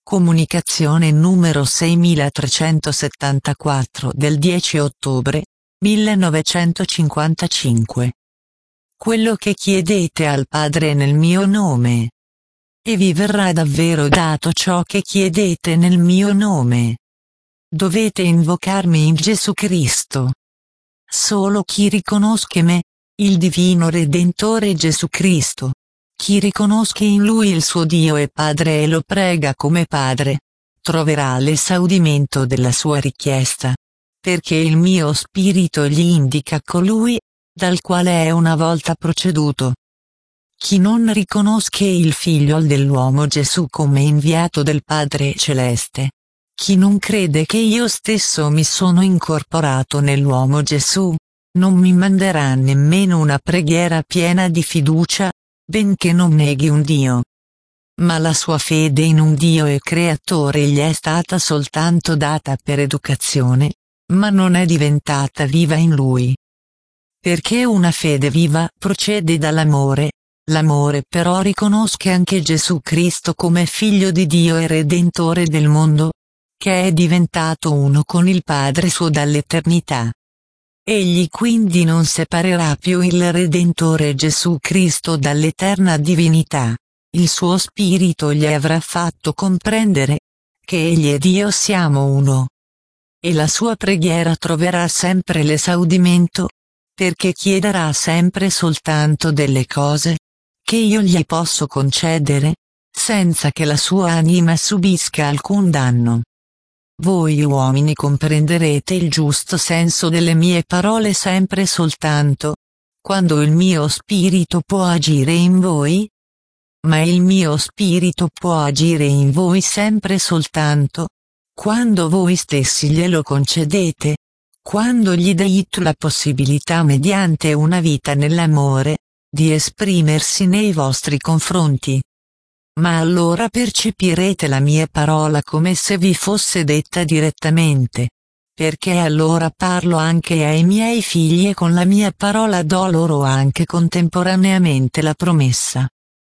Comunicazione numero 6374 del 10 ottobre 1955. Quello che chiedete al Padre nel mio nome, e vi verrà davvero dato ciò che chiedete nel mio nome. Dovete invocarmi in Gesù Cristo. Solo chi riconosce me, il divino Redentore Gesù Cristo, chi riconosce in Lui il suo Dio e Padre e lo prega come Padre, troverà l'esaudimento della sua richiesta, perché il mio spirito gli indica colui, dal quale è una volta proceduto. Chi non riconosce il Figlio dell'uomo Gesù come inviato del Padre Celeste, chi non crede che io stesso mi sono incorporato nell'uomo Gesù, non mi manderà nemmeno una preghiera piena di fiducia, benché non neghi un Dio. Ma la sua fede in un Dio e Creatore gli è stata soltanto data per educazione, ma non è diventata viva in lui. Perché una fede viva procede dall'amore, l'amore però riconosce anche Gesù Cristo come Figlio di Dio e Redentore del mondo, che è diventato uno con il Padre suo dall'eternità. Egli quindi non separerà più il Redentore Gesù Cristo dall'eterna divinità, il suo spirito gli avrà fatto comprendere che egli ed io siamo uno. E la sua preghiera troverà sempre l'esaudimento, perché chiederà sempre soltanto delle cose che io gli posso concedere, senza che la sua anima subisca alcun danno. Voi uomini comprenderete il giusto senso delle mie parole sempre soltanto quando il mio spirito può agire in voi. Ma il mio spirito può agire in voi sempre soltanto quando voi stessi glielo concedete, quando gli date la possibilità mediante una vita nell'amore, di esprimersi nei vostri confronti. Ma allora percepirete la mia parola come se vi fosse detta direttamente, perché allora parlo anche ai miei figli e con la mia parola do loro anche contemporaneamente la promessa.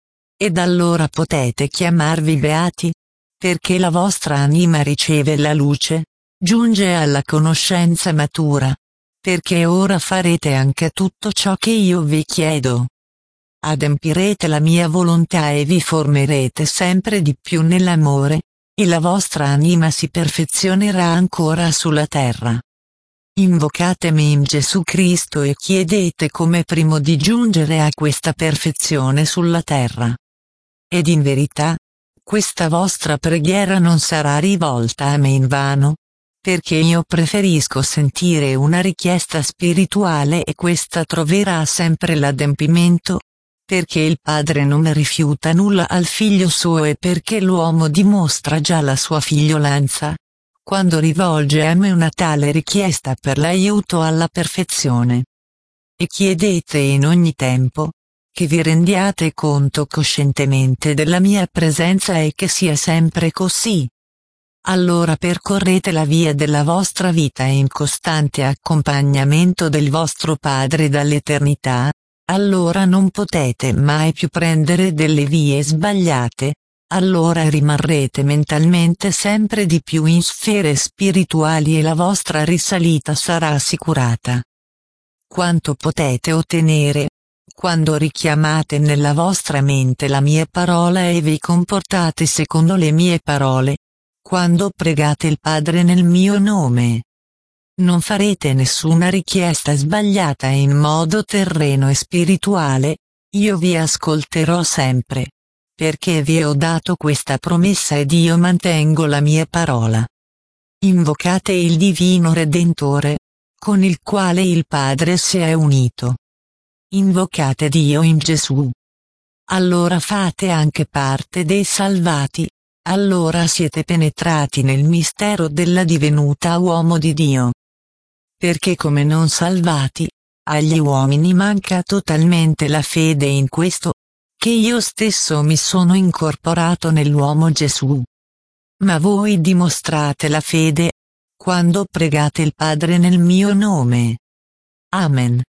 Ed allora potete chiamarvi beati, perché la vostra anima riceve la luce, giunge alla conoscenza matura, perché ora farete anche tutto ciò che io vi chiedo. Adempirete la mia volontà e vi formerete sempre di più nell'amore, e la vostra anima si perfezionerà ancora sulla terra. Invocatemi in Gesù Cristo e chiedete come primo di giungere a questa perfezione sulla terra. Ed in verità, questa vostra preghiera non sarà rivolta a me invano, perché io preferisco sentire una richiesta spirituale e questa troverà sempre l'adempimento, perché il Padre non rifiuta nulla al Figlio suo e perché l'uomo dimostra già la sua figliolanza, quando rivolge a me una tale richiesta per l'aiuto alla perfezione. E chiedete in ogni tempo, che vi rendiate conto coscientemente della mia presenza e che sia sempre così. Allora percorrete la via della vostra vita in costante accompagnamento del vostro Padre dall'eternità, allora non potete mai più prendere delle vie sbagliate, allora rimarrete mentalmente sempre di più in sfere spirituali e la vostra risalita sarà assicurata. Quanto potete ottenere quando richiamate nella vostra mente la mia parola e vi comportate secondo le mie parole, quando pregate il Padre nel mio nome. Non farete nessuna richiesta sbagliata in modo terreno e spirituale, io vi ascolterò sempre, perché vi ho dato questa promessa ed io mantengo la mia parola. Invocate il Divino Redentore, con il quale il Padre si è unito. Invocate Dio in Gesù. Allora fate anche parte dei salvati, allora siete penetrati nel mistero della divenuta uomo di Dio. Perché come non salvati, agli uomini manca totalmente la fede in questo, che io stesso mi sono incorporato nell'uomo Gesù. Ma voi dimostrate la fede, quando pregate il Padre nel mio nome. Amen.